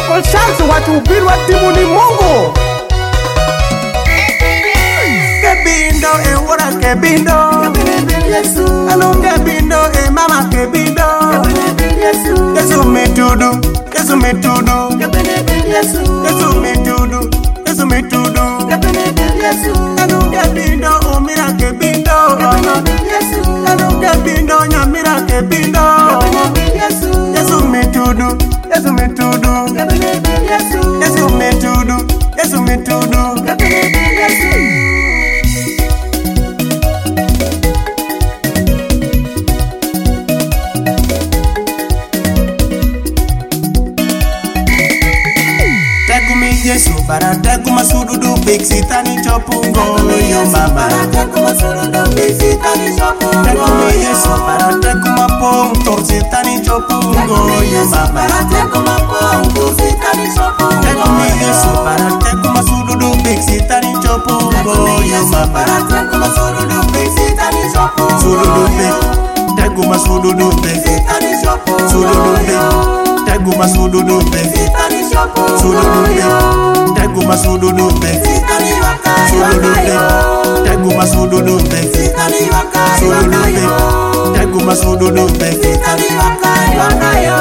double chance watuhubiri wa timu ni Mungu. Kebindo ewora kebindo Yesu. Anu kebindo mama kebindo Yesu. Yesu mitudu, Yesu mitudu Yesu. Yesu mitudu, Yesu mitudu Yesu. Anu kebindo umira kebindo Yesu. Anu kebindo nyamira kebindo Yesu. Yesu mitudu, Yesu mitudu Yesu. Yesu mitudu, Yesu mitudu Yesu. Yesu para teku masududu big sitani chopungo yo mama teku masududu big sitani chopungo teku Yesu para teku mapong tor sitani chopungo yo mama teku mapong tor sitani chopungo teku Yesu para teku masududu big sitani chopungo yo mama teku masududu big sitani chopungo sududu big teku masududu big sitani chopungo sududu big teku masududu big sitani chopungo sududu big Tegu masududu be sitani wakai sududu Tegu masududu be sitani wakai sududu Tegu masududu be sitani wakai wakayo.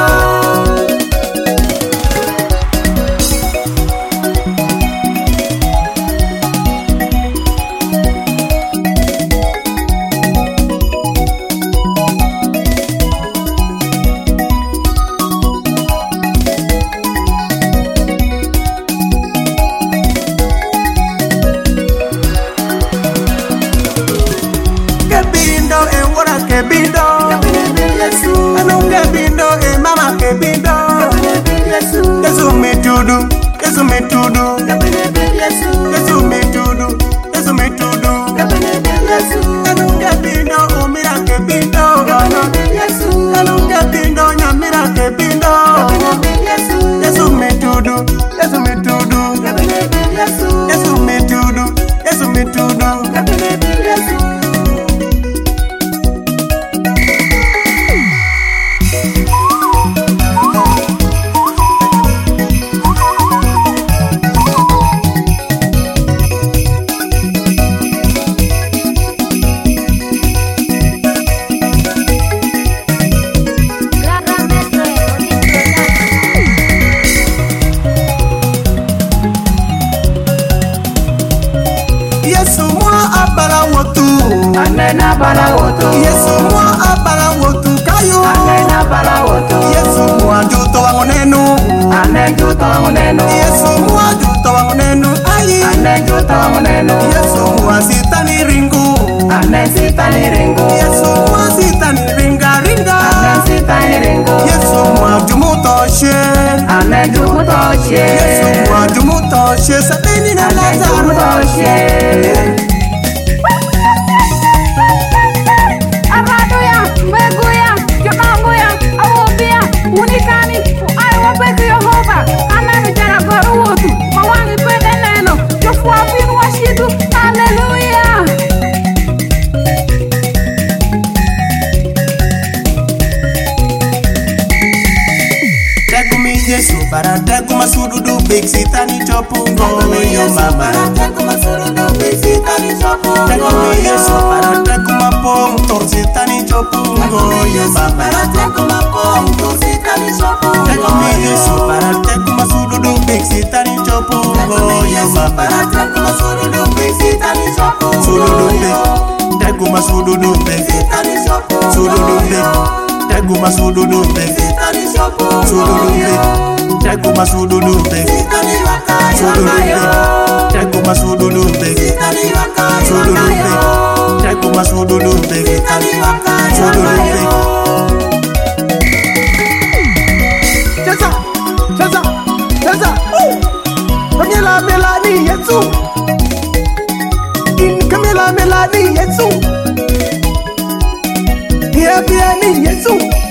Kebindo Yesu. Anu kebindo mama kebindo Yesu. Yesu mitudu, Yesu mitudu Yesu. Yesu mitudu, Yesu mitudu Yesu. Anu kebindo umira kebindo Yesu. Anu kebindo nyamira kebindo Yesu. Yesu mitudu, Yesu mitudu Yesu. Yesu mitudu, Yesu mitudu Yesu. Yesu mwa abala wotu Anena bala wotu Yesu mwa abala wotu kayo Anena bala wotu Yesu mwa juto wangu nenu Anen juto wangu nenu Yesu mwa juto wangu nenu ayi Anen juto wangu nenu Yesu mwa sitani ringu Anen sitani ringu Yesu mwa sitani ringa ringa Anen sitani ringu Yesu mwa jumutoshe Anen jumutoshe Yesu mwa jumutoshe Sateni na Lazaro jumutoshe Aradoya, Meguya, Jokanguya, Awobia, Unikani, Ayawabeki Yehova, Anani Jaragoro Wotu, Mawangi Pedeneno, Jofua Bin Washidu, Hallelujah. Tegu mi Yesu para tegu masududu big sitani chopungo yo mama tegu masududu big sitani chopungo tegu mi Yesu para tegu mapong tor sitani chopungo yo mama tegu mapong tor sitani chopungo tegu mi Yesu para tegu masududu big sitani chopungo yo mama tegu masududu big sitani chopungo sududu big tegu masududu big sitani chopungo sududu big tegu masududu big sitani chopungo sududu big tegu masududu big sitani wakai wakayo tegu masududu big sitani wakai wakayo tegu masududu big sitani wakai wakayo. Cheza cheza cheza Kamila melani Yesu In Kamila melani Yesu Pia pia ni Yesu